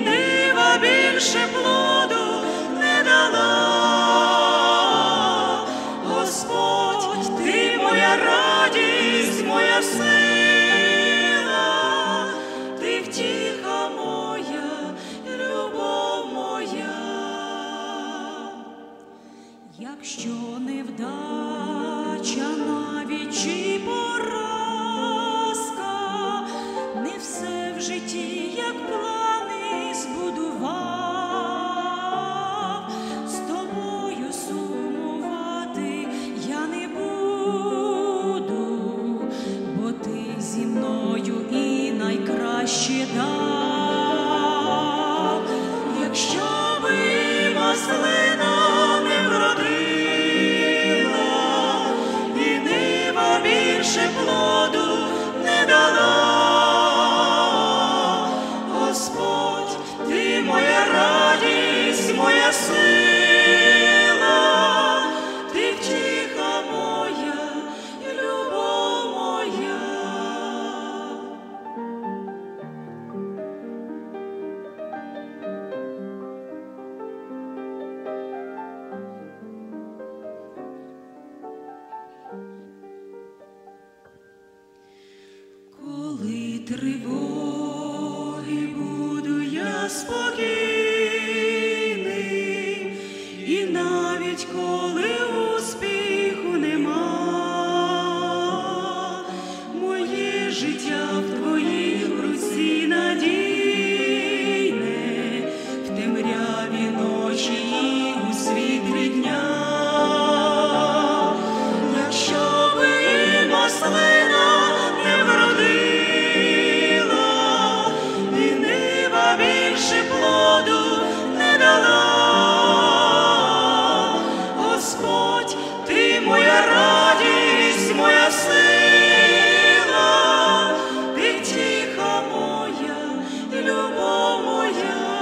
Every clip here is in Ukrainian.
нива більше плоду не дала. Господь, ти моя радість, моя сила, ти втіха моя, любов моя. Якщо невдача навіть чи поразка, не все в житті, як плани збудував, з тобою сумувати я не буду, бо ти зі мною і найкраще дав. Якщо би маслина не вродила, і нива більше плоду не дала, Господь, ти моя радість, моя сила, ти втіха моя, любов моя. Коли тривоги, буду я спокійний, і навіть коли успіху нема, моє життя в твоїй руці надійне, в темряві ночі і у світлі дня. Якщо би маслина не вродила, і нива більше плоду не дала, Господь, ти моя радість, моя сила, ти втіха моя, любов моя.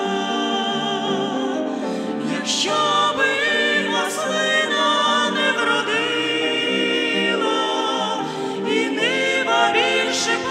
Якщо би маслина не вродила, і нива більше